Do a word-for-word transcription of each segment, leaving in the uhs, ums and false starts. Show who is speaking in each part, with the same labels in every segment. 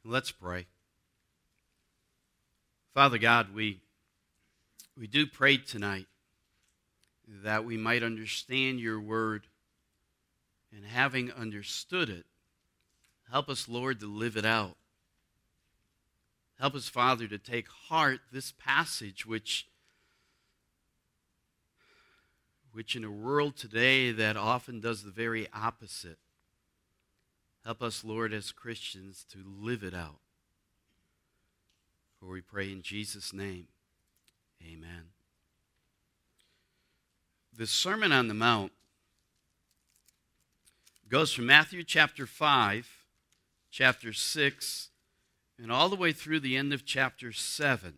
Speaker 1: Let's pray. Father God, we, we do pray tonight that we might understand your word, and having understood it, help us, Lord, to live it out. Help us, Father, to take heart this passage which, which in a world today that often does the very opposite. Help us, Lord, as Christians to live it out. For we pray in Jesus' name, amen. The Sermon on the Mount goes from Matthew chapter five, chapter six, and all the way through the end of chapter seven.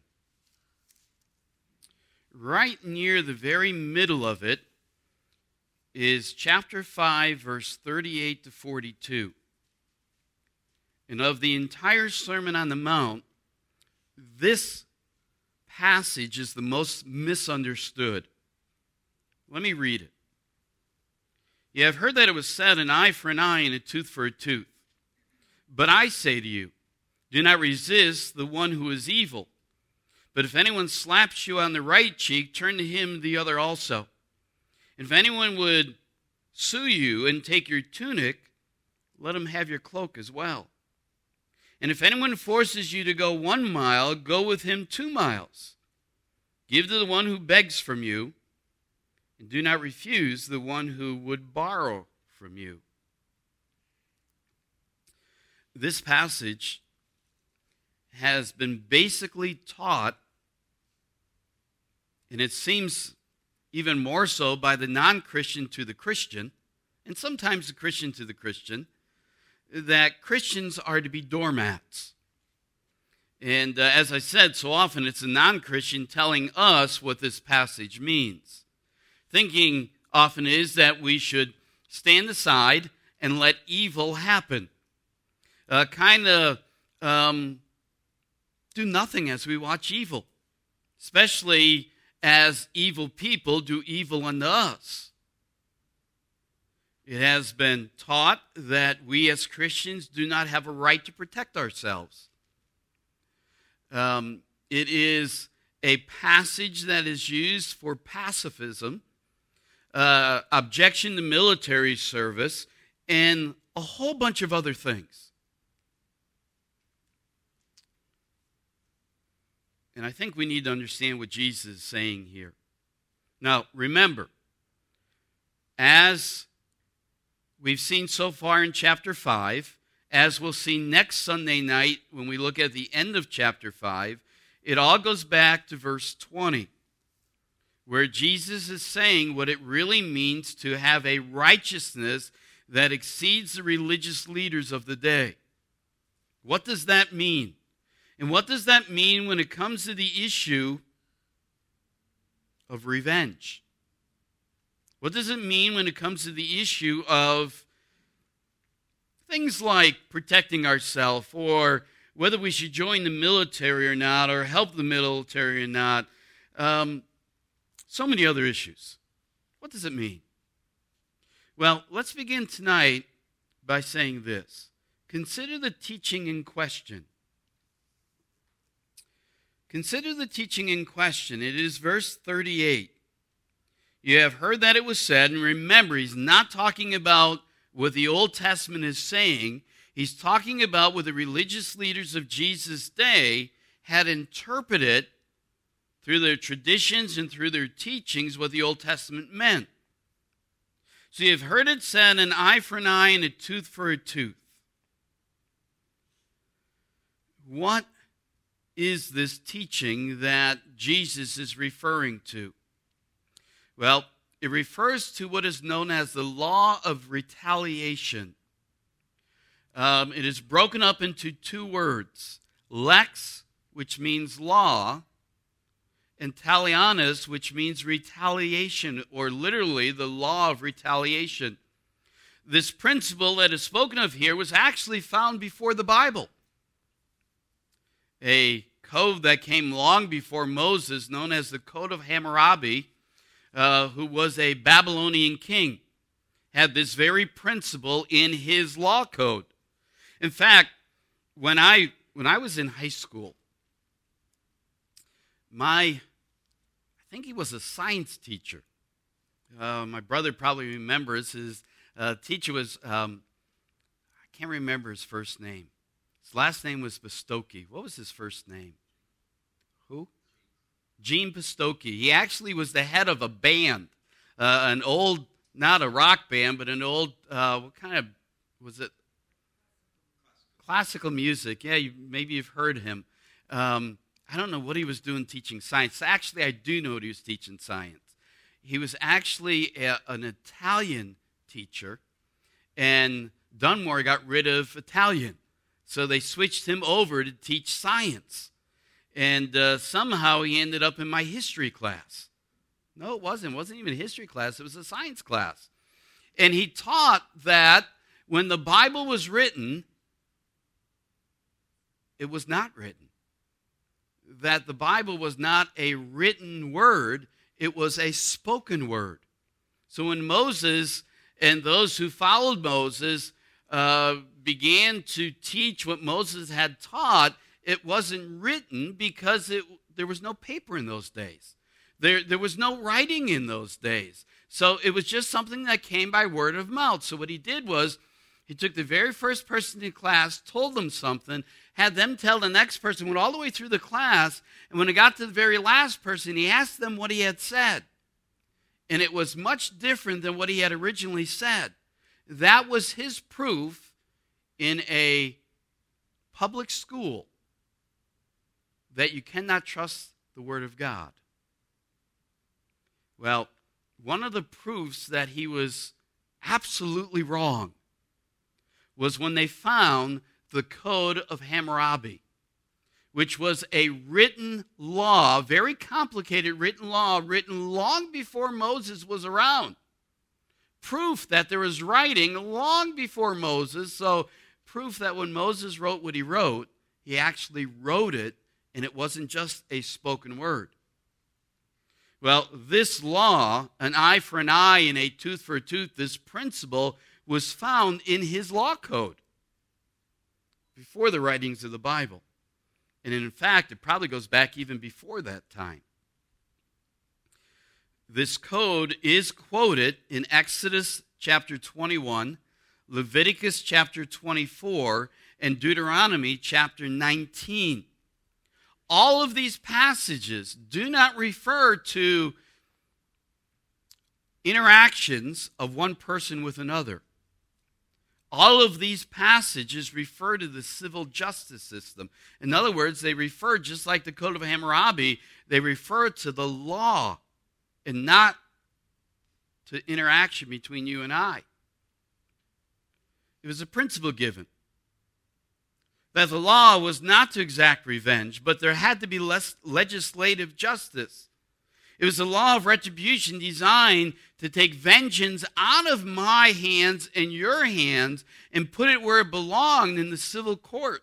Speaker 1: Right near the very middle of it is chapter five, verse thirty-eight to forty-two. And of the entire Sermon on the Mount, this passage is the most misunderstood. Let me read it. You have heard that it was said, an eye for an eye and a tooth for a tooth. But I say to you, do not resist the one who is evil. But if anyone slaps you on the right cheek, turn to him the other also. And if anyone would sue you and take your tunic, let him have your cloak as well. And if anyone forces you to go one mile, go with him two miles. Give to the one who begs from you, and do not refuse the one who would borrow from you. This passage has been basically taught, and it seems even more so by the non-Christian to the Christian, and sometimes the Christian to the Christian, that Christians are to be doormats. And uh, as I said, so often it's a non-Christian telling us what this passage means. Thinking often is that we should stand aside and let evil happen. Uh, kind of um, do nothing as we watch evil, especially as evil people do evil unto us. It has been taught that we as Christians do not have a right to protect ourselves. Um, it is a passage that is used for pacifism, uh, objection to military service, and a whole bunch of other things. And I think we need to understand what Jesus is saying here. Now, remember, as we've seen so far in chapter five, as we'll see next Sunday night when we look at the end of chapter five, it all goes back to verse twenty, where Jesus is saying what it really means to have a righteousness that exceeds the religious leaders of the day. What does that mean? And what does that mean when it comes to the issue of revenge? What does it mean when it comes to the issue of things like protecting ourselves, or whether we should join the military or not, or help the military or not? Um, so many other issues. What does it mean? Well, let's begin tonight by saying this. Consider the teaching in question. Consider the teaching in question. It is verse thirty-eight. You have heard that it was said, and remember, he's not talking about what the Old Testament is saying. He's talking about what the religious leaders of Jesus' day had interpreted through their traditions and through their teachings what the Old Testament meant. So you've heard it said, an eye for an eye and a tooth for a tooth. What is this teaching that Jesus is referring to? Well, it refers to what is known as the law of retaliation. Um, it is broken up into two words, lex, which means law, and talionis, which means retaliation, or literally the law of retaliation. This principle that is spoken of here was actually found before the Bible. A code that came long before Moses, known as the Code of Hammurabi, uh, who was a Babylonian king, had this very principle in his law code. In fact, when I when I was in high school, my I think he was a science teacher. Uh, my brother probably remembers his uh, teacher was um, I can't remember his first name. His last name was Pistocchi. What was his first name? Who? Gene Pistocchi. He actually was the head of a band, uh, an old, not a rock band, but an old, uh, what kind of, was it? Classical music. Yeah, you, maybe you've heard him. Um, I don't know what he was doing teaching science. Actually, I do know what he was teaching science. He was actually a, an Italian teacher, and Dunmore got rid of Italian. So they switched him over to teach science. And uh, somehow he ended up in my history class. No, it wasn't. It wasn't even a history class. It was a science class. And he taught that when the Bible was written, it was not written. That the Bible was not a written word, it was a spoken word. So when Moses and those who followed Moses uh, began to teach what Moses had taught, it wasn't written because it, there was no paper in those days. There, there was no writing in those days. So it was just something that came by word of mouth. So what he did was he took the very first person in class, told them something, had them tell the next person, went all the way through the class, and when it got to the very last person, he asked them what he had said. And it was much different than what he had originally said. That was his proof in a public school that you cannot trust the Word of God. Well, one of the proofs that he was absolutely wrong was when they found the Code of Hammurabi, which was a written law, very complicated written law, written long before Moses was around. Proof that there was writing long before Moses, so proof that when Moses wrote what he wrote, he actually wrote it, and it wasn't just a spoken word. Well, this law, an eye for an eye and a tooth for a tooth, this principle was found in his law code before the writings of the Bible. And in fact, it probably goes back even before that time. This code is quoted in Exodus chapter twenty-one, Leviticus chapter twenty-four, and Deuteronomy chapter nineteen. All of these passages do not refer to interactions of one person with another. All of these passages refer to the civil justice system. In other words, they refer, just like the Code of Hammurabi, they refer to the law and not to interaction between you and I. It was a principle given that the law was not to exact revenge, but there had to be less legislative justice. It was a law of retribution designed to take vengeance out of my hands and your hands and put it where it belonged, in the civil court.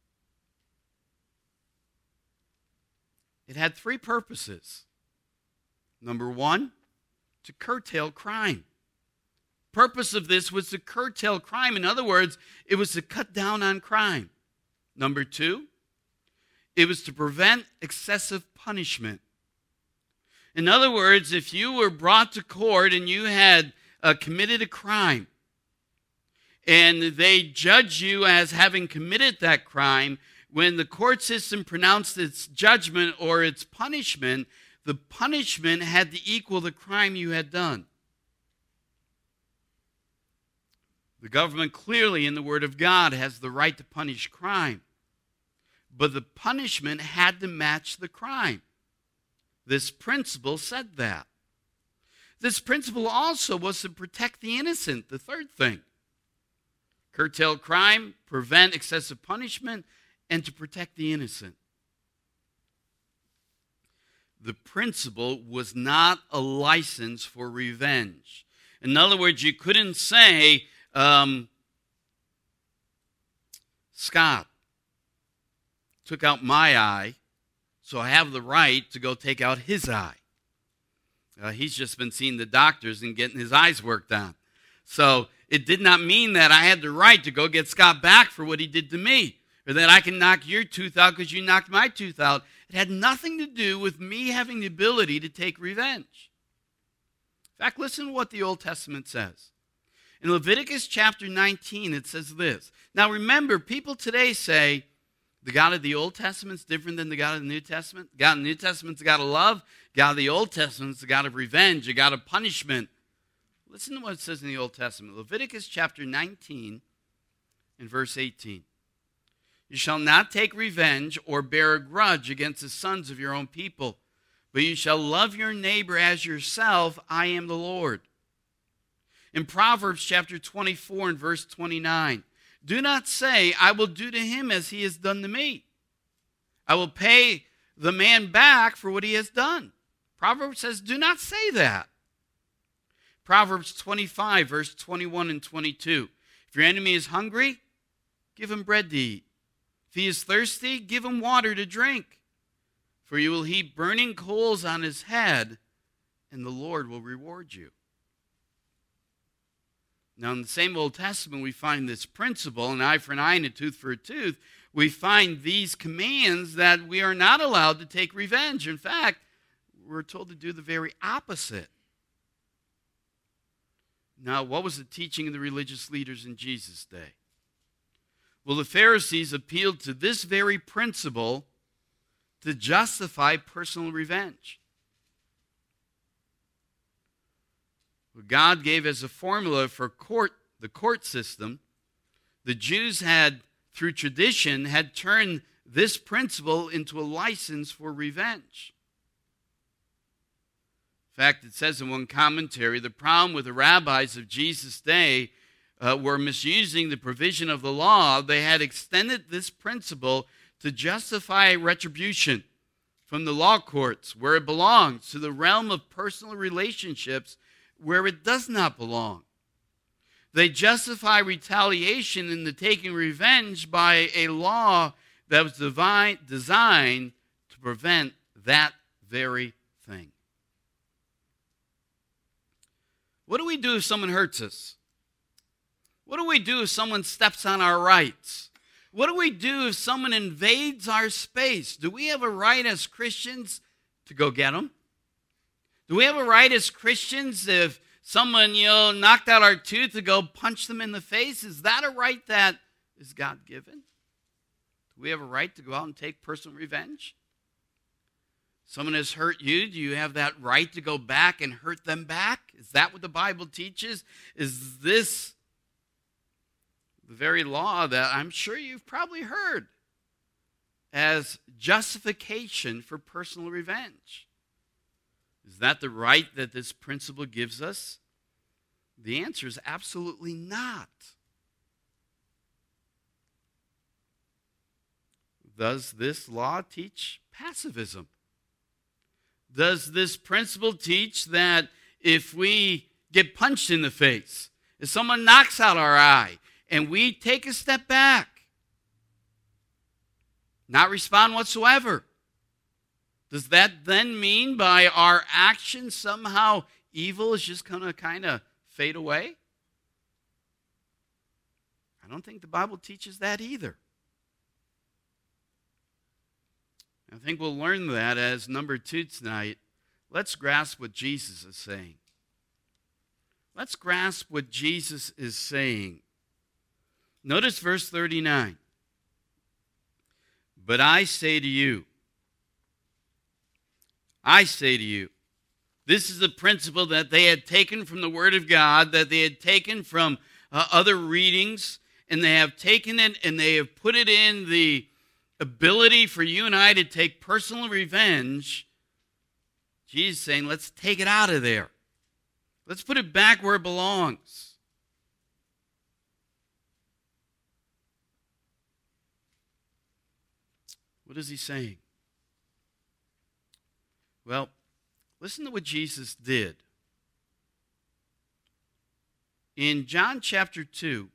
Speaker 1: It had three purposes. Number one, to curtail crime. Purpose of this was to curtail crime. In other words, it was to cut down on crime. Number two, it was to prevent excessive punishment. In other words, if you were brought to court and you had uh, committed a crime, and they judge you as having committed that crime, when the court system pronounced its judgment or its punishment, the punishment had to equal the crime you had done. The government clearly, in the Word of God, has the right to punish crime. But the punishment had to match the crime. This principle said that. This principle also was to protect the innocent, the third thing. Curtail crime, prevent excessive punishment, and to protect the innocent. The principle was not a license for revenge. In other words, you couldn't say, um, Scott took out my eye, so I have the right to go take out his eye. Uh, he's just been seeing the doctors and getting his eyes worked on. So it did not mean that I had the right to go get Scott back for what he did to me. or that I can knock your tooth out because you knocked my tooth out. It had nothing to do with me having the ability to take revenge. In fact, listen to what the Old Testament says. In Leviticus chapter nineteen, it says this. Now remember, people today say, the God of the Old Testament is different than the God of the New Testament. The God of the New Testament is the God of love. The God of the Old Testament is the God of revenge, a God of punishment. Listen to what it says in the Old Testament. Leviticus chapter nineteen and verse eighteen. You shall not take revenge or bear a grudge against the sons of your own people, but you shall love your neighbor as yourself. I am the Lord. In Proverbs chapter twenty-four and verse twenty-nine, do not say, I will do to him as he has done to me. I will pay the man back for what he has done. Proverbs says, do not say that. Proverbs twenty-five, verse twenty-one and twenty-two. If your enemy is hungry, give him bread to eat. If he is thirsty, give him water to drink. For you will heap burning coals on his head, and the Lord will reward you. Now, in the same Old Testament, we find this principle, an eye for an eye and a tooth for a tooth. We find these commands that we are not allowed to take revenge. In fact, we're told to do the very opposite. Now, what was the teaching of the religious leaders in Jesus' day? Well, the Pharisees appealed to this very principle to justify personal revenge. God gave as a formula for court, the court system. The Jews had, through tradition, had turned this principle into a license for revenge. In fact, it says in one commentary, the problem with the rabbis of Jesus' day uh, were misusing the provision of the law. They had extended this principle to justify retribution from the law courts, where it belongs, to the realm of personal relationships, where it does not belong. They justify retaliation in the taking revenge by a law that was divine, designed to prevent that very thing. What do we do if someone hurts us? What do we do if someone steps on our rights? What do we do if someone invades our space? Do we have a right as Christians to go get them? Do we have a right as Christians if someone, you know, knocked out our tooth to go punch them in the face? Is that a right that is God-given? Do we have a right to go out and take personal revenge? Someone has hurt you. Do you have that right to go back and hurt them back? Is that what the Bible teaches? Is this the very law that I'm sure you've probably heard as justification for personal revenge? Is that the right that this principle gives us? The answer is absolutely not. Does this law teach pacifism? Does this principle teach that if we get punched in the face, if someone knocks out our eye, and we take a step back, not respond whatsoever, does that then mean by our actions somehow evil is just going to kind of fade away? I don't think the Bible teaches that either. I think we'll learn that as number two tonight. Let's grasp what Jesus is saying. Let's grasp what Jesus is saying. Notice verse thirty-nine. But I say to you, I say to you, this is a principle that they had taken from the Word of God, that they had taken from uh, other readings, and they have taken it and they have put it in the ability for you and I to take personal revenge. Jesus is saying, let's take it out of there. Let's put it back where it belongs. What is he saying? Well, listen to what Jesus did. In John chapter two,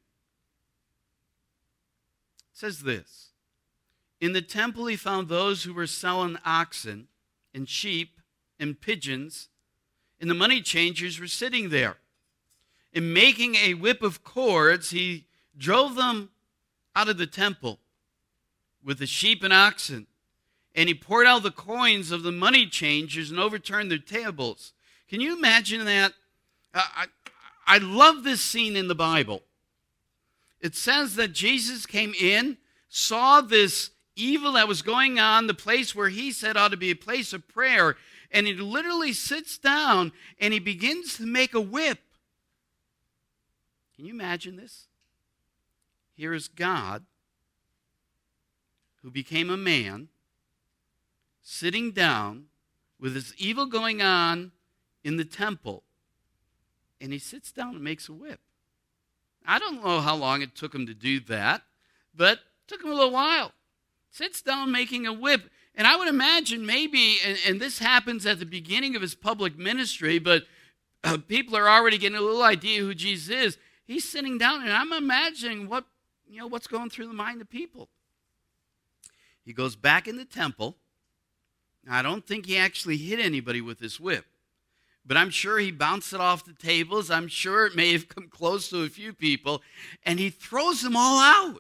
Speaker 1: it says this. In the temple he found those who were selling oxen and sheep and pigeons, and the money changers were sitting there. And making a whip of cords, he drove them out of the temple with the sheep and oxen. And he poured out the coins of the money changers and overturned their tables. Can you imagine that? Uh, I, I love this scene in the Bible. It says that Jesus came in, saw this evil that was going on, the place where he said ought to be a place of prayer, and he literally sits down and he begins to make a whip. Can you imagine this? Here is God, who became a man, sitting down with this evil going on in the temple, and he sits down and makes a whip. I don't know how long it took him to do that, but it took him a little while. Sits down making a whip. And I would imagine maybe, and, and this happens at the beginning of his public ministry, but uh, people are already getting a little idea who Jesus is. He's sitting down, and I'm imagining what, you know, what's going through the mind of people. He goes back in the temple. Now, I don't think he actually hit anybody with this whip, but I'm sure he bounced it off the tables. I'm sure it may have come close to a few people, and he throws them all out.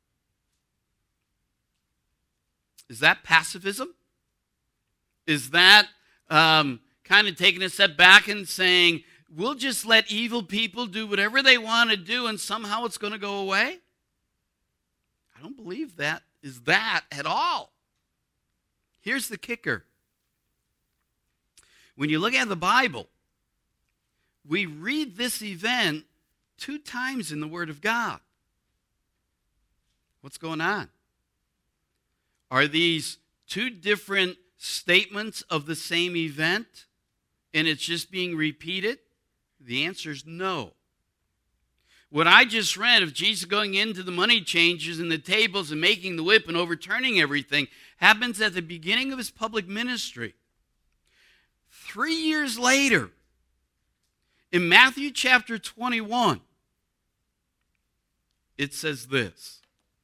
Speaker 1: Is that pacifism? Is that um, kind of taking a step back and saying, we'll just let evil people do whatever they want to do and somehow it's going to go away? I don't believe that is that at all. Here's the kicker. When you look at the Bible, we read this event two times in the Word of God. What's going on? Are these two different statements of the same event, and it's just being repeated? The answer is no. What I just read of Jesus going into the money changers and the tables and making the whip and overturning everything happens at the beginning of his public ministry. Three years later, in Matthew chapter twenty-one, it says this.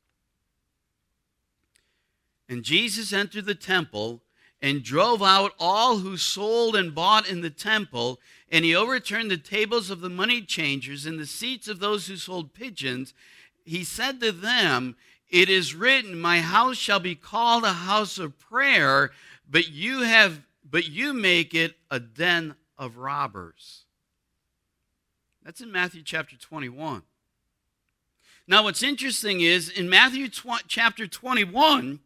Speaker 1: And Jesus entered the temple and drove out all who sold and bought in the temple, and he overturned the tables of the money changers and the seats of those who sold pigeons. He said to them, "It is written, my house shall be called a house of prayer, but you have but you make it a den of robbers." That's in Matthew chapter twenty-one. Now what's interesting is in Matthew tw- chapter twenty-one,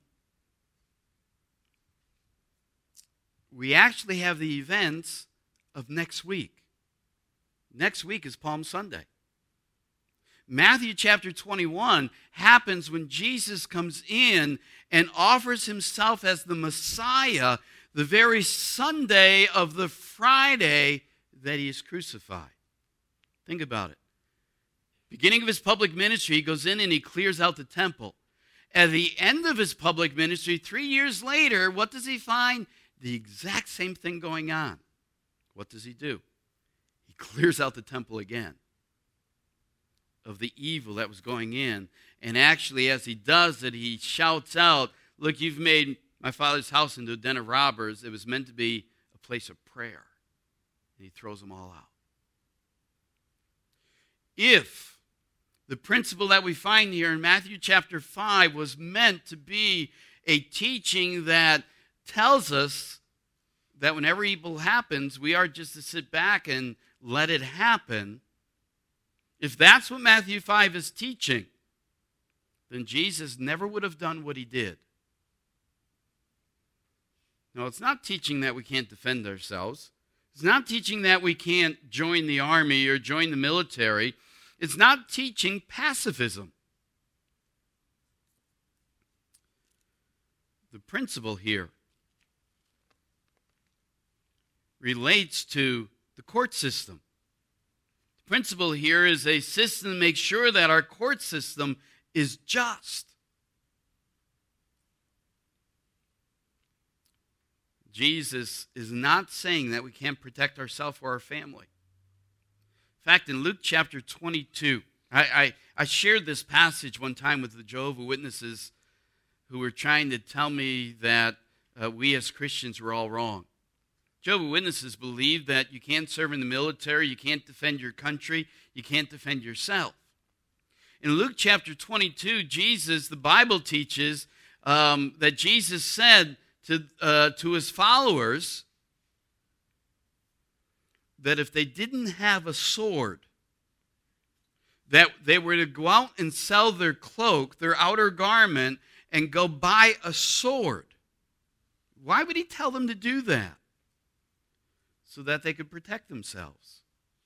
Speaker 1: we actually have the events of next week. Next week is Palm Sunday. Matthew chapter twenty-one happens when Jesus comes in and offers himself as the Messiah the very Sunday of the Friday that he is crucified. Think about it. Beginning of his public ministry, he goes in and he clears out the temple. At the end of his public ministry, three years later, what does he find? The exact same thing going on. What does he do? He clears out the temple again of the evil that was going in. And actually, as he does it, he shouts out, "Look, you've made my Father's house into a den of robbers. It was meant to be a place of prayer." And he throws them all out. If the principle that we find here in Matthew chapter five was meant to be a teaching that tells us that whenever evil happens, we are just to sit back and let it happen, if that's what Matthew five is teaching, then Jesus never would have done what he did. No, it's not teaching that we can't defend ourselves. It's not teaching that we can't join the army or join the military. It's not teaching pacifism. The principle here relates to the court system. The principle here is a system to make sure that our court system is just. Jesus is not saying that we can't protect ourselves or our family. In fact, in Luke chapter twenty-two, I, I, I shared this passage one time with the Jehovah's Witnesses who were trying to tell me that uh, we as Christians were all wrong. Jehovah's Witnesses believe that you can't serve in the military, you can't defend your country, you can't defend yourself. In Luke chapter twenty-two, Jesus, the Bible teaches, um, that Jesus said to, uh, to his followers that if they didn't have a sword, that they were to go out and sell their cloak, their outer garment, and go buy a sword. Why would he tell them to do that? So that they could protect themselves.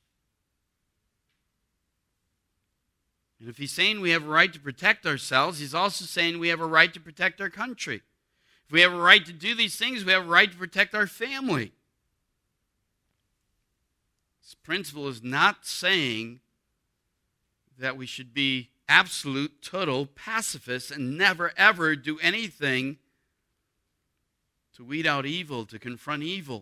Speaker 1: And if he's saying we have a right to protect ourselves, he's also saying we have a right to protect our country. If we have a right to do these things, we have a right to protect our family. This principle is not saying that we should be absolute, total pacifists and never, ever do anything to weed out evil, to confront evil.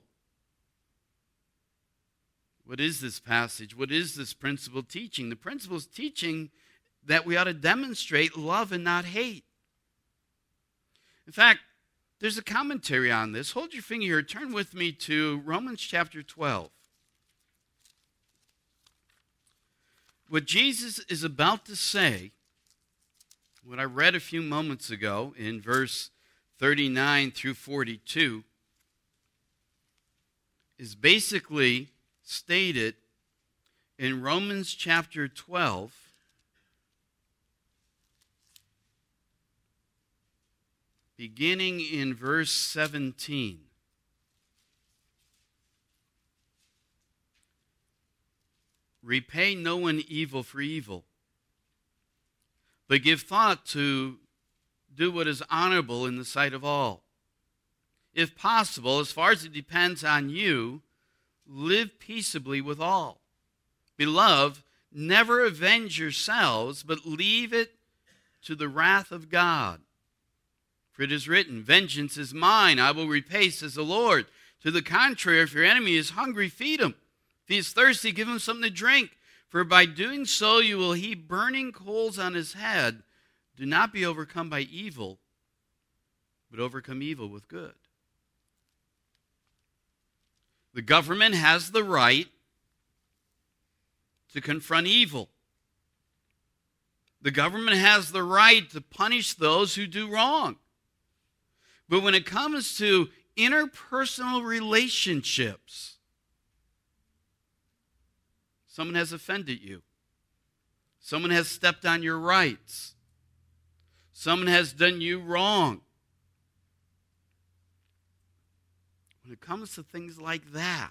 Speaker 1: What is this passage? What is this principle teaching? The principle is teaching that we ought to demonstrate love and not hate. In fact, there's a commentary on this. Hold your finger here. Turn with me to Romans chapter twelve. What Jesus is about to say, what I read a few moments ago in verse thirty-nine through forty-two, is basically stated in Romans chapter twelve, beginning in verse seventeen. Repay no one evil for evil, but give thought to do what is honorable in the sight of all. If possible, as far as it depends on you, live peaceably with all. Beloved, never avenge yourselves, but leave it to the wrath of God. For it is written, vengeance is mine, I will repay, says the Lord. To the contrary, if your enemy is hungry, feed him. If he is thirsty, give him something to drink. For by doing so you will heap burning coals on his head. Do not be overcome by evil, but overcome evil with good. The government has the right to confront evil. The government has the right to punish those who do wrong. But when it comes to interpersonal relationships, someone has offended you. Someone has stepped on your rights. Someone has done you wrong. When it comes to things like that,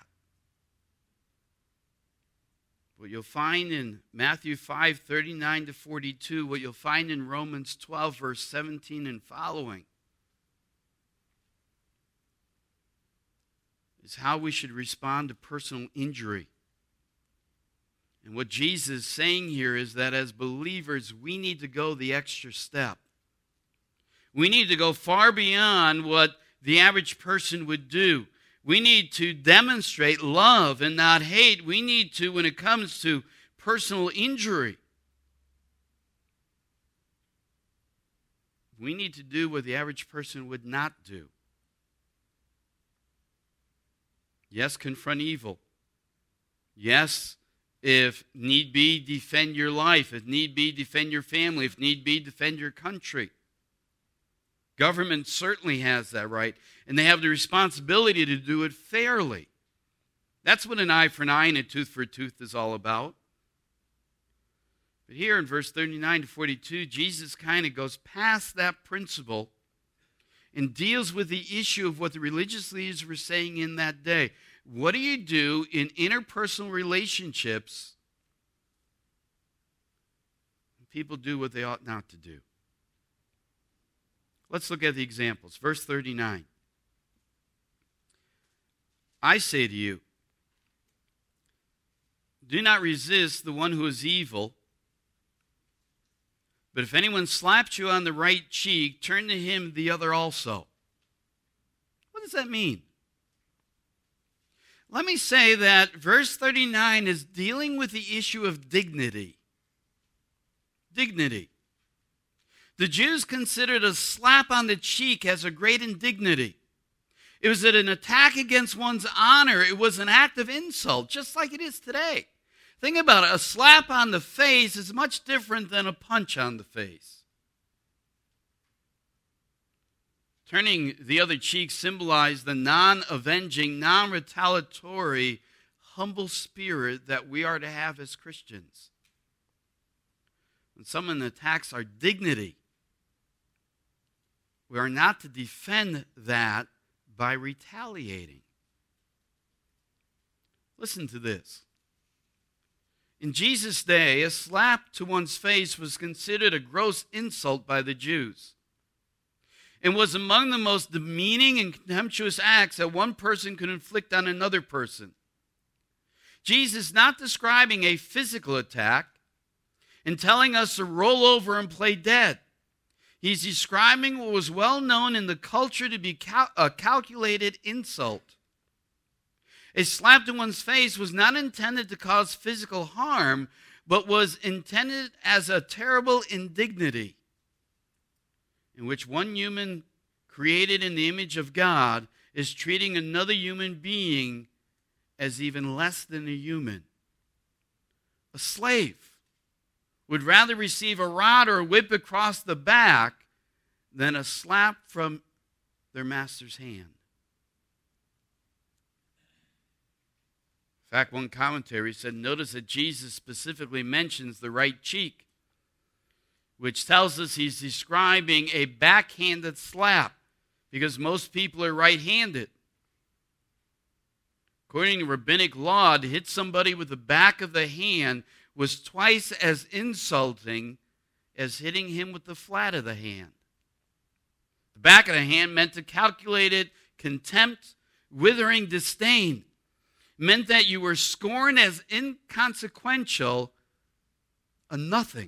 Speaker 1: what you'll find in Matthew five, thirty-nine to forty-two, what you'll find in Romans twelve, verse seventeen and following, is how we should respond to personal injury. And what Jesus is saying here is that as believers, we need to go the extra step. We need to go far beyond what the average person would do. We need to demonstrate love and not hate. We need to, when it comes to personal injury, we need to do what the average person would not do. Yes, confront evil. Yes, if need be, defend your life. If need be, defend your family. If need be, defend your country. Government certainly has that right, and they have the responsibility to do it fairly. That's what an eye for an eye and a tooth for a tooth is all about. But here in verse thirty-nine to forty-two, Jesus kind of goes past that principle and deals with the issue of what the religious leaders were saying in that day. What do you do in interpersonal relationships when people do what they ought not to do? Let's look at the examples. Verse thirty-nine. I say to you, do not resist the one who is evil, but if anyone slaps you on the right cheek, turn to him the other also. What does that mean? Let me say that verse thirty-nine is dealing with the issue of dignity. Dignity. The Jews considered a slap on the cheek as a great indignity. It was an attack against one's honor. It was an act of insult, just like it is today. Think about it. A slap on the face is much different than a punch on the face. Turning the other cheek symbolized the non-avenging, non-retaliatory, humble spirit that we are to have as Christians. When someone attacks our dignity, we are not to defend that by retaliating. Listen to this. In Jesus' day, a slap to one's face was considered a gross insult by the Jews, and was among the most demeaning and contemptuous acts that one person could inflict on another person. Jesus is not describing a physical attack and telling us to roll over and play dead. He's describing what was well known in the culture to be cal- a calculated insult. A slap to one's face was not intended to cause physical harm, but was intended as a terrible indignity in which one human created in the image of God is treating another human being as even less than a human. A slave would rather receive a rod or a whip across the back than a slap from their master's hand. In fact, one commentary said, notice that Jesus specifically mentions the right cheek, which tells us he's describing a backhanded slap, because most people are right-handed. According to rabbinic law, to hit somebody with the back of the hand was twice as insulting as hitting him with the flat of the hand. The back of the hand meant to calculated contempt, withering disdain. It meant that you were scorned as inconsequential, a nothing.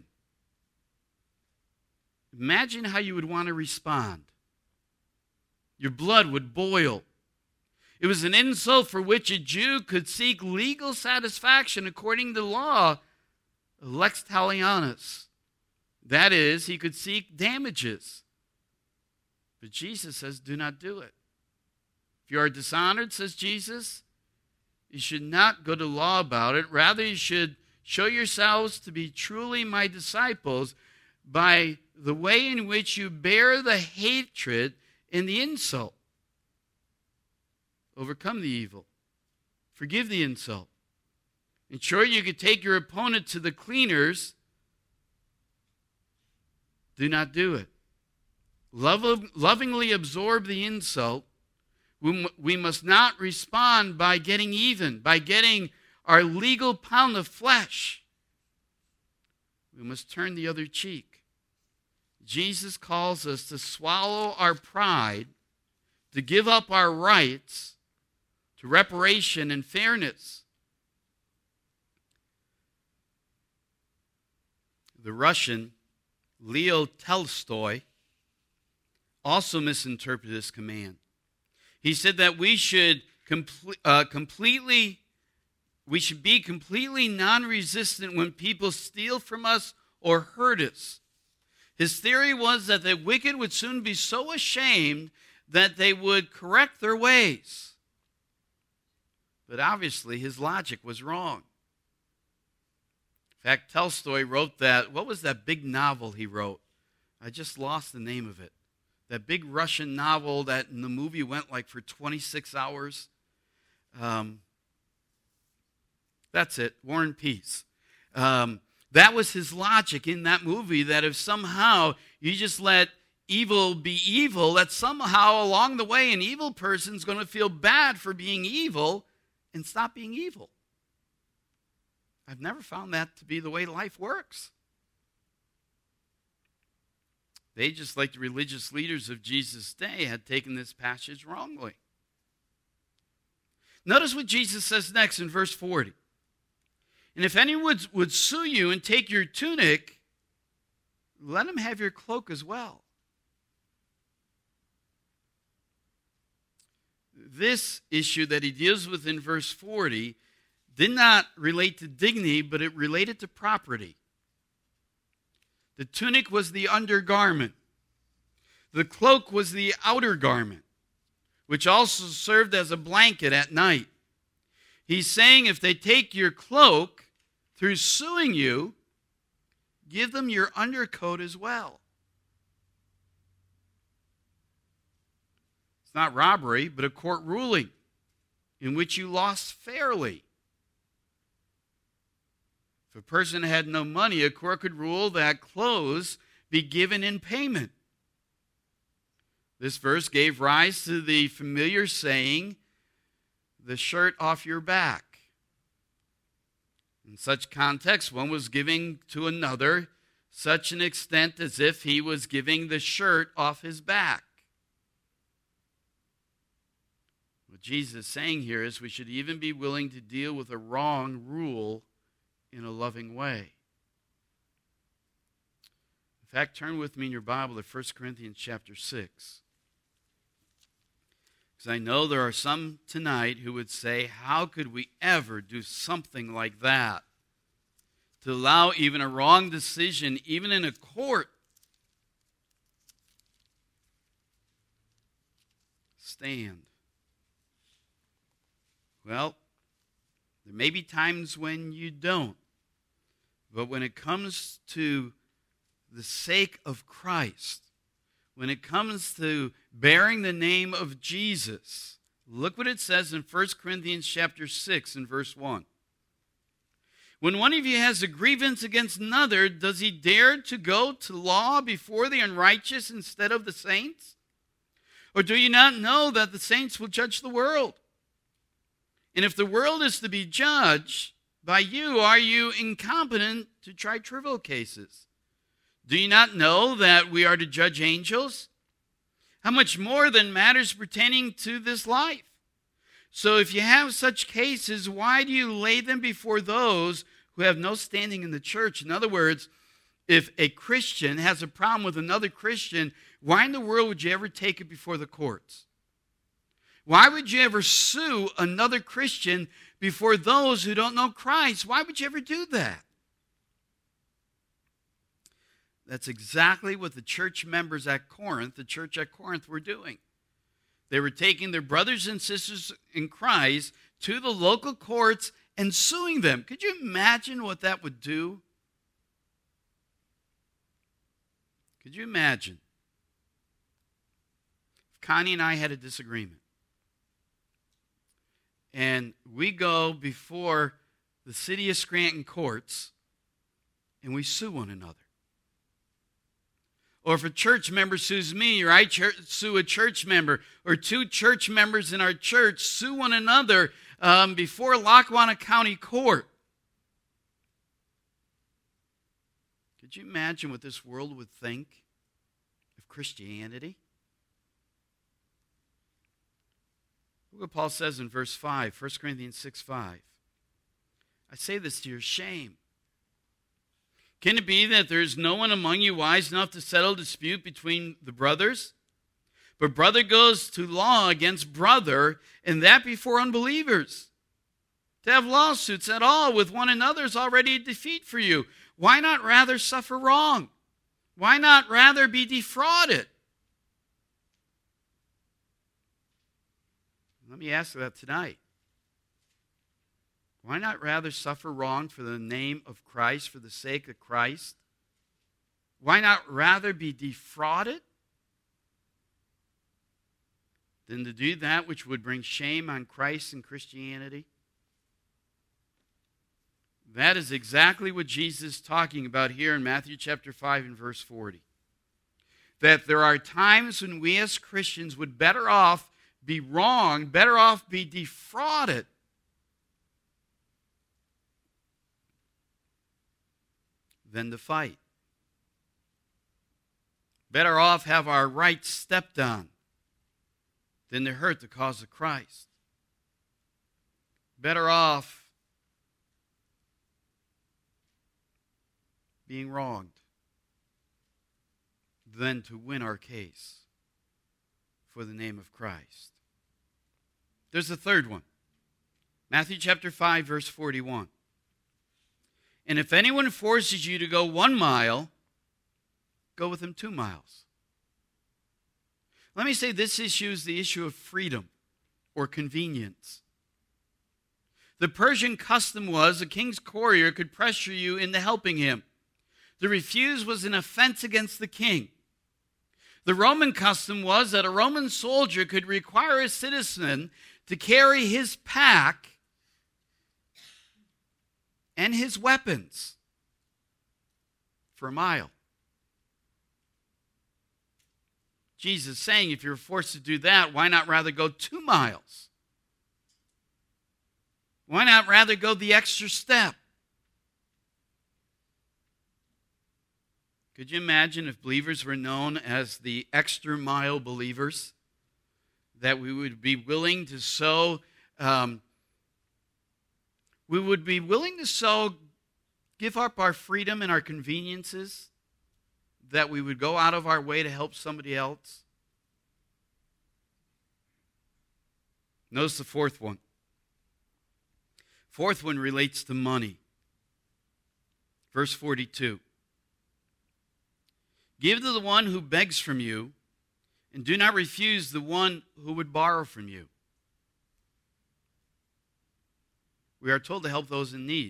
Speaker 1: Imagine how you would want to respond. Your blood would boil. It was an insult for which a Jew could seek legal satisfaction according to the law, lex talionis. That is, he could seek damages. But Jesus says, do not do it. If you are dishonored, says Jesus, you should not go to law about it. Rather, you should show yourselves to be truly my disciples by the way in which you bear the hatred and the insult. Overcome the evil. Forgive the insult. Ensure you could take your opponent to the cleaners. Do not do it. Love, lovingly absorb the insult. We, we must not respond by getting even, by getting our legal pound of flesh. We must turn the other cheek. Jesus calls us to swallow our pride, to give up our rights to reparation and fairness. The Russian Leo Tolstoy also misinterpreted this command. He said that we should comple- uh, completely, we should be completely non-resistant when people steal from us or hurt us. His theory was that the wicked would soon be so ashamed that they would correct their ways. But obviously, his logic was wrong. In fact, Tolstoy wrote that, what was that big novel he wrote? I just lost the name of it. That big Russian novel that in the movie went like for twenty-six hours. Um, that's it, War and Peace. Um, that was his logic in that movie, that if somehow you just let evil be evil, that somehow along the way an evil person's going to feel bad for being evil and stop being evil. I've never found that to be the way life works. They, just like the religious leaders of Jesus' day, had taken this passage wrongly. Notice what Jesus says next in verse forty. And if anyone would, would sue you and take your tunic, let him have your cloak as well. This issue that he deals with in verse forty did not relate to dignity, but it related to property. The tunic was the undergarment. The cloak was the outer garment, which also served as a blanket at night. He's saying if they take your cloak through suing you, give them your undercoat as well. not robbery, but a court ruling in which you lost fairly. If a person had no money, a court could rule that clothes be given in payment. This verse gave rise to the familiar saying, the shirt off your back. In such context, one was giving to another such an extent as if he was giving the shirt off his back. What Jesus is saying here is we should even be willing to deal with a wrong rule in a loving way. In fact, turn with me in your Bible to First Corinthians chapter six. Because I know there are some tonight who would say, how could we ever do something like that? To allow even a wrong decision, even in a court, stand. Well, there may be times when you don't. But when it comes to the sake of Christ, when it comes to bearing the name of Jesus, look what it says in First Corinthians chapter six and verse one. When one of you has a grievance against another, does he dare to go to law before the unrighteous instead of the saints? Or do you not know that the saints will judge the world? And if the world is to be judged by you, are you incompetent to try trivial cases? Do you not know that we are to judge angels? How much more than matters pertaining to this life? So if you have such cases, why do you lay them before those who have no standing in the church? In other words, if a Christian has a problem with another Christian, why in the world would you ever take it before the courts? Why would you ever sue another Christian before those who don't know Christ? Why would you ever do that? That's exactly what the church members at Corinth, the church at Corinth, were doing. They were taking their brothers and sisters in Christ to the local courts and suing them. Could you imagine what that would do? Could you imagine if Connie and I had a disagreement and we go before the city of Scranton courts and we sue one another? Or if a church member sues me, or I sue a church member, or two church members in our church sue one another um, before Lackawanna County Court. Could you imagine what this world would think of Christianity? Look what Paul says in verse five, First Corinthians six five. I say this to your shame. Can it be that there is no one among you wise enough to settle dispute between the brothers? But brother goes to law against brother, and that before unbelievers. To have lawsuits at all with one another is already a defeat for you. Why not rather suffer wrong? Why not rather be defrauded? Let me ask that tonight. Why not rather suffer wrong for the name of Christ, for the sake of Christ? Why not rather be defrauded than to do that which would bring shame on Christ and Christianity? That is exactly what Jesus is talking about here in Matthew chapter five and verse forty. That there are times when we as Christians would better off be wrong, better off be defrauded than to fight. Better off have our rights stepped on than to hurt the cause of Christ. Better off being wronged than to win our case for the name of Christ. There's a third one. Matthew chapter five, verse forty-one. And if anyone forces you to go one mile, go with him two miles. Let me say this issue is the issue of freedom or convenience. The Persian custom was a king's courier could pressure you into helping him. To refuse was an offense against the king. The Roman custom was that a Roman soldier could require a citizen to carry his pack and his weapons for a mile. Jesus is saying, if you're forced to do that, why not rather go two miles? Why not rather go the extra step? Could you imagine if believers were known as the extra mile believers? That we would be willing to sow, um, we would be willing to sow, give up our freedom and our conveniences, that we would go out of our way to help somebody else. Notice the fourth one. Fourth one relates to money. Verse forty-two. Give to the one who begs from you, and do not refuse the one who would borrow from you. We are told to help those in need.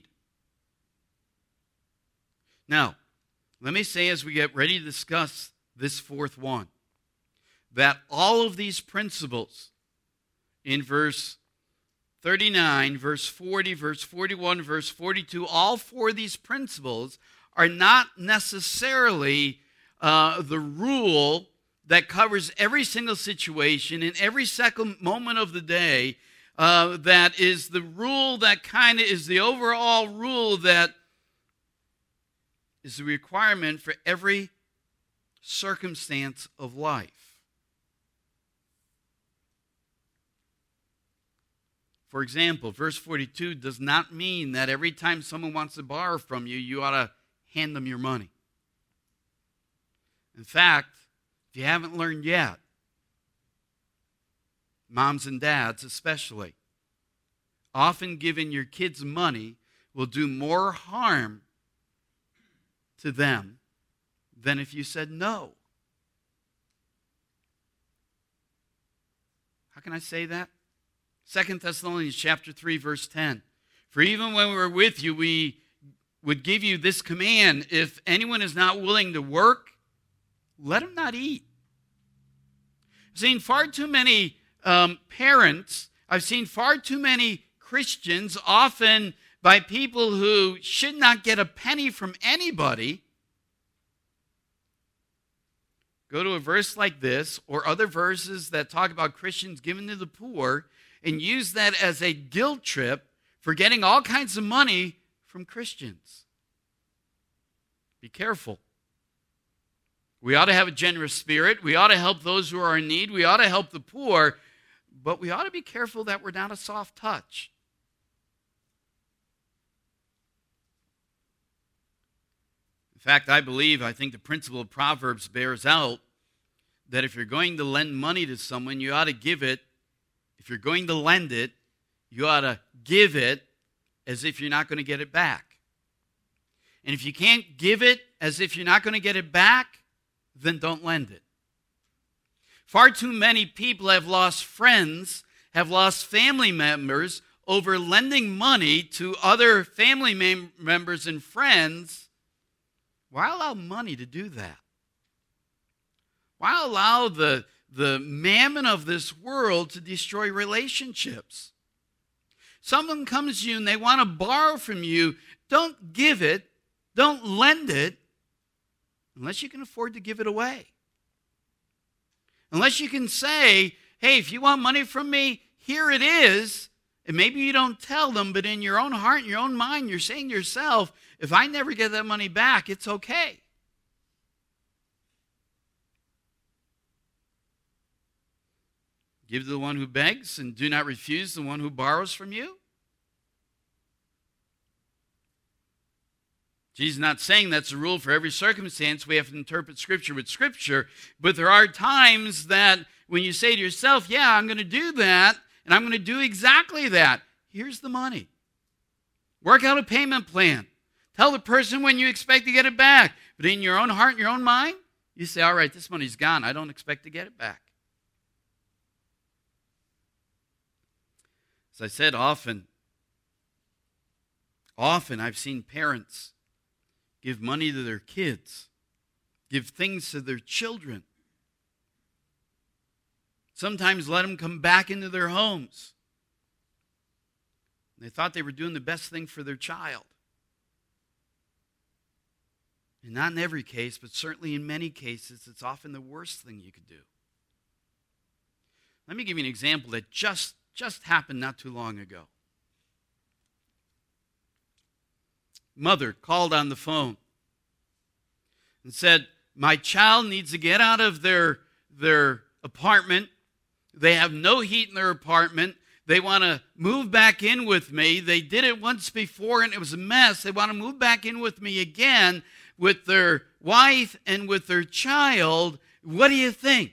Speaker 1: Now, let me say as we get ready to discuss this fourth one, that all of these principles in verse thirty-nine, verse forty, verse forty-one, verse forty-two, all four of these principles are not necessarily uh, the rule that covers every single situation in every second moment of the day. Uh, that is the rule that kind of is the overall rule that is the requirement for every circumstance of life. For example, verse forty-two does not mean that every time someone wants to borrow from you, you ought to hand them your money. In fact, if you haven't learned yet, moms and dads especially, often giving your kids money will do more harm to them than if you said no. How can I say that? Second Thessalonians chapter three, verse ten. For even when we were with you, we would give you this command: if anyone is not willing to work, let him not eat. I've seen far too many um, parents, I've seen far too many Christians, often by people who should not get a penny from anybody, go to a verse like this or other verses that talk about Christians giving to the poor and use that as a guilt trip for getting all kinds of money from Christians. Be careful. We ought to have a generous spirit. We ought to help those who are in need. We ought to help the poor. But we ought to be careful that we're not a soft touch. In fact, I believe, I think the principle of Proverbs bears out that if you're going to lend money to someone, you ought to give it. If you're going to lend it, you ought to give it as if you're not going to get it back. And if you can't give it as if you're not going to get it back, then don't lend it. Far too many people have lost friends, have lost family members over lending money to other family mem- members and friends. Why allow money to do that? Why allow the, the mammon of this world to destroy relationships? Someone comes to you and they want to borrow from you. Don't give it. Don't lend it unless you can afford to give it away. Unless you can say, hey, if you want money from me, here it is. And maybe you don't tell them, but in your own heart, in your own mind, you're saying to yourself, if I never get that money back, it's okay. Give to the one who begs, and do not refuse the one who borrows from you. Jesus is not saying that's a rule for every circumstance. We have to interpret Scripture with Scripture. But there are times that when you say to yourself, yeah, I'm going to do that, and I'm going to do exactly that. Here's the money. Work out a payment plan. Tell the person when you expect to get it back. But in your own heart and your own mind, you say, all right, this money's gone. I don't expect to get it back. As I said, often, often I've seen parents give money to their kids, give things to their children, sometimes let them come back into their homes. They thought they were doing the best thing for their child. And not in every case, but certainly in many cases, it's often the worst thing you could do. Let me give you an example that just, just happened not too long ago. Mother called on the phone and said, my child needs to get out of their, their apartment. They have no heat in their apartment. They want to move back in with me. They did it once before and it was a mess. They want to move back in with me again with their wife and with their child. What do you think?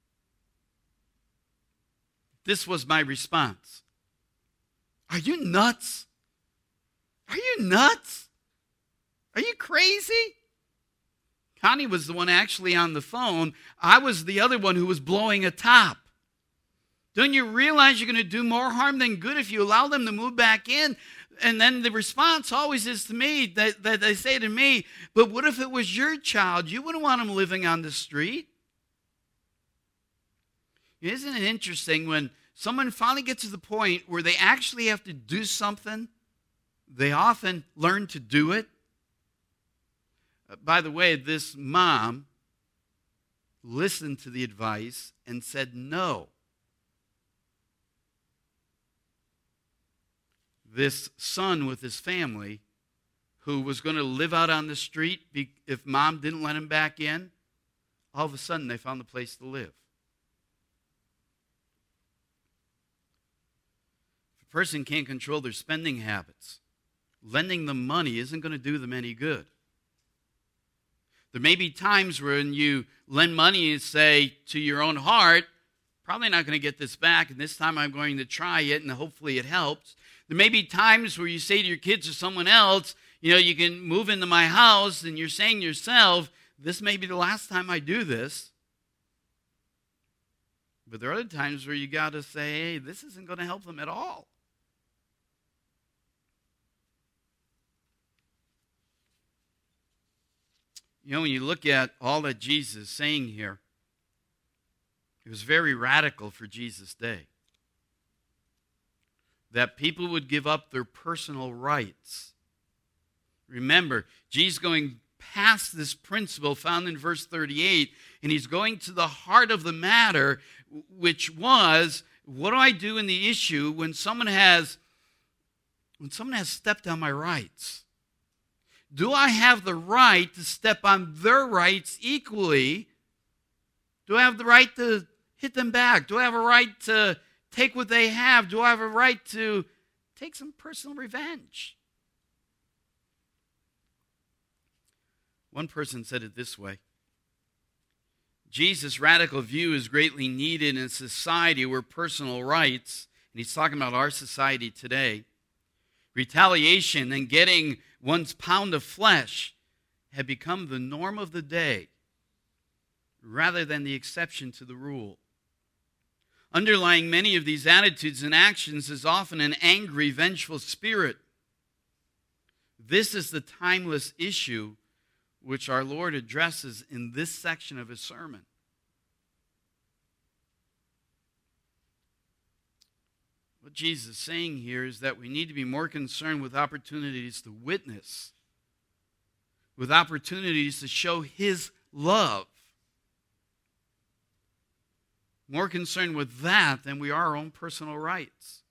Speaker 1: This was my response. Are you nuts? Are you nuts? Are you crazy? Connie was the one actually on the phone. I was the other one who was blowing a top. Don't you realize you're going to do more harm than good if you allow them to move back in? And then the response always is to me, that, that they say to me, but what if it was your child? You wouldn't want them living on the street. Isn't it interesting when someone finally gets to the point where they actually have to do something, they often learn to do it? By the way, this mom listened to the advice and said no. This son with his family, who was going to live out on the street if mom didn't let him back in, all of a sudden they found a place to live. If a person can't control their spending habits, lending them money isn't going to do them any good. There may be times when you lend money and say to your own heart, probably not going to get this back, and this time I'm going to try it, and hopefully it helps. There may be times where you say to your kids or someone else, you know, you can move into my house, and you're saying to yourself, this may be the last time I do this. But there are other times where you got to say, hey, this isn't going to help them at all. You know, when you look at all that Jesus is saying here, it was very radical for Jesus' day. That people would give up their personal rights. Remember, Jesus is going past this principle found in verse thirty-eight, and he's going to the heart of the matter, which was, what do I do in the issue when someone has, when someone has stepped on my rights? Do I have the right to step on their rights equally? Do I have the right to hit them back? Do I have a right to take what they have? Do I have a right to take some personal revenge? One person said it this way: Jesus' radical view is greatly needed in a society where personal rights, and he's talking about our society today, retaliation and getting one's pound of flesh have become the norm of the day rather than the exception to the rule. Underlying many of these attitudes and actions is often an angry, vengeful spirit. This is the timeless issue which our Lord addresses in this section of his sermon. What Jesus is saying here is that we need to be more concerned with opportunities to witness, with opportunities to show his love. More concerned with that than we are our own personal rights.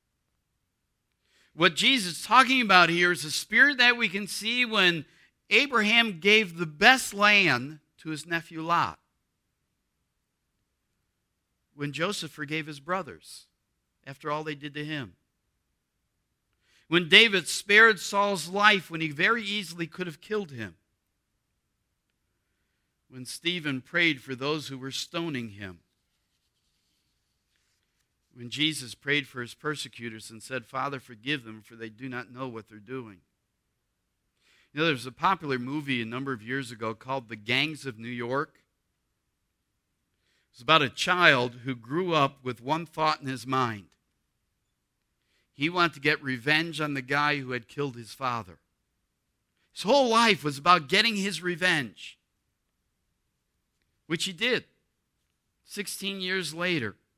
Speaker 1: What Jesus is talking about here is a spirit that we can see when Abraham gave the best land to his nephew Lot. When Joseph forgave his brothers after all they did to him. When David spared Saul's life when he very easily could have killed him. When Stephen prayed for those who were stoning him. When Jesus prayed for his persecutors and said, Father, forgive them, for they do not know what they're doing. You know, there was a popular movie a number of years ago called The Gangs of New York. It was about a child who grew up with one thought in his mind. He wanted to get revenge on the guy who had killed his father. His whole life was about getting his revenge, which he did. Sixteen years later,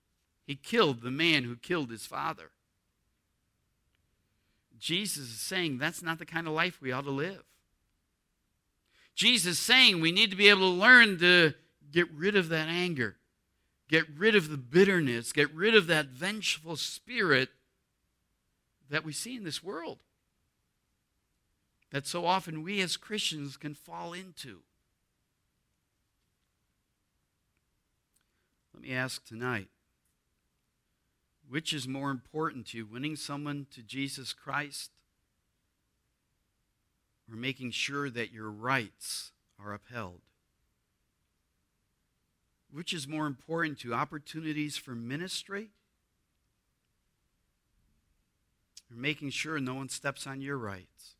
Speaker 1: He killed the man who killed his father. Jesus is saying that's not the kind of life we ought to live. Jesus is saying we need to be able to learn to get rid of that anger, get rid of the bitterness, get rid of that vengeful spirit that we see in this world, that so often we as Christians can fall into. Let me ask tonight, which is more important to you, winning someone to Jesus Christ or making sure that your rights are upheld? Which is more important to you, opportunities for ministry or making sure no one steps on your rights?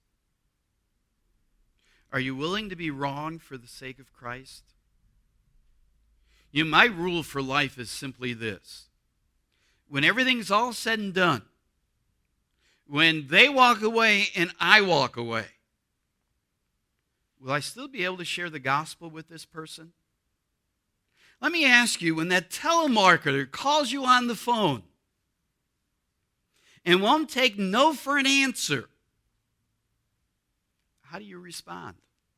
Speaker 1: Are you willing to be wrong for the sake of Christ? You know, my rule for life is simply this. When everything's all said and done, when they walk away and I walk away, will I still be able to share the gospel with this person? Let me ask you, when that telemarketer calls you on the phone and won't take no for an answer, how do you respond?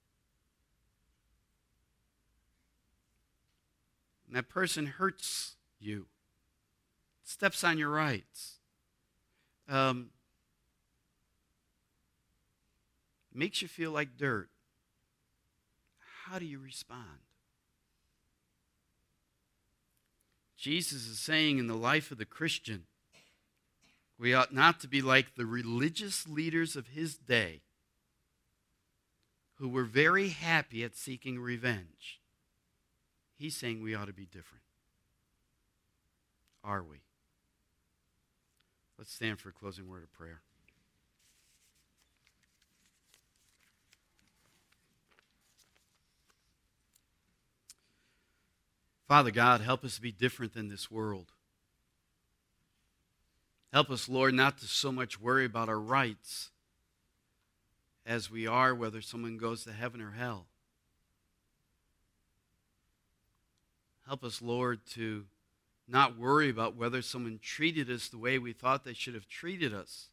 Speaker 1: And that person hurts you, steps on your rights, um, makes you feel like dirt. How do you respond? Jesus is saying in the life of the Christian, we ought not to be like the religious leaders of his day who were very happy at seeking revenge. He's saying we ought to be different. Are we? Let's stand for a closing word of prayer. Father God, help us to be different than this world. Help us, Lord, not to so much worry about our rights as we are whether someone goes to heaven or hell. Help us, Lord, to not worry about whether someone treated us the way we thought they should have treated us,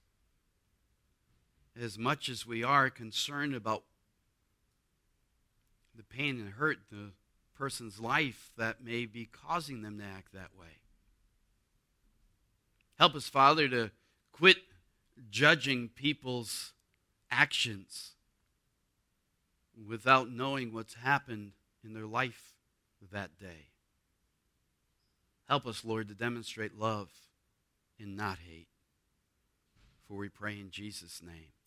Speaker 1: as much as we are concerned about the pain and hurt the person's life that may be causing them to act that way. Help us, Father, to quit judging people's actions without knowing what's happened in their life that day. Help us, Lord, to demonstrate love and not hate. For we pray in Jesus' name.